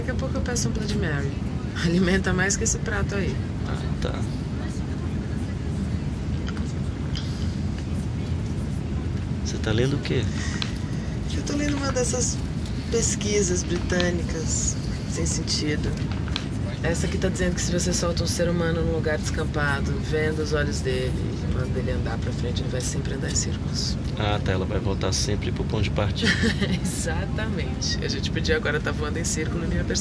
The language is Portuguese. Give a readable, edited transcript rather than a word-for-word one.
Daqui a pouco eu peço um Blood Mary. Alimenta mais que esse prato aí. Ah, tá. Você tá lendo o quê? Eu tô lendo uma dessas pesquisas britânicas sem sentido. Essa aqui tá dizendo que se você solta um ser humano num lugar descampado, vendo os olhos dele, manda ele andar pra frente, ele vai sempre andar em círculos. Ah, tá. Ela vai voltar sempre pro ponto de partida. Exatamente. A gente podia agora estar voando em círculo e nem ia perceber.